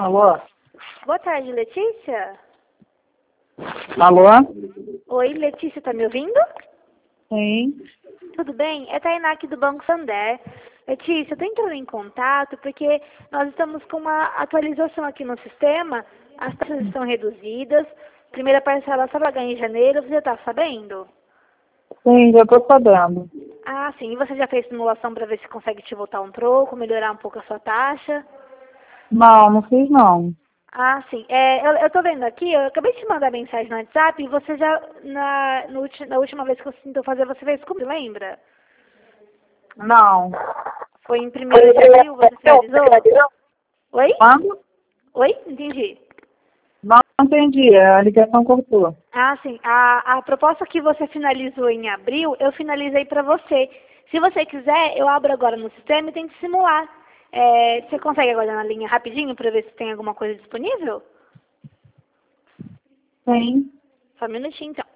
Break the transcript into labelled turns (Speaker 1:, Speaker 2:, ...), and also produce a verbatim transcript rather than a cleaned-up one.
Speaker 1: Alô?
Speaker 2: Boa tarde, Letícia.
Speaker 1: Alô?
Speaker 2: Oi, Letícia, tá me ouvindo?
Speaker 1: Sim.
Speaker 2: Tudo bem? É Tainá aqui do Banco Santander. Letícia, eu tô entrando em contato porque nós estamos com uma atualização aqui no sistema. As taxas estão reduzidas. Primeira parcela só vai ganhar em janeiro, você tá sabendo?
Speaker 1: Sim, já tô sabendo.
Speaker 2: Ah, sim. E você já fez simulação para ver se consegue te voltar um troco, melhorar um pouco a sua taxa?
Speaker 1: Não, não fiz não.
Speaker 2: Ah, sim. É, eu, eu tô vendo aqui, eu acabei de te mandar mensagem no WhatsApp e você já, na, no, ulti- na última vez que você tentou fazer, você fez como, lembra?
Speaker 1: Não.
Speaker 2: Foi em primeiro de abril, você finalizou? Oi?
Speaker 1: Quando?
Speaker 2: Oi? Entendi.
Speaker 1: Não entendi, a ligação cortou.
Speaker 2: Ah, sim. A, a proposta que você finalizou em abril, eu finalizei para você. Se você quiser, eu abro agora no sistema e tento simular. É, você consegue aguardar na linha rapidinho para ver se tem alguma coisa disponível?
Speaker 1: Sim.
Speaker 2: Só um minutinho, então.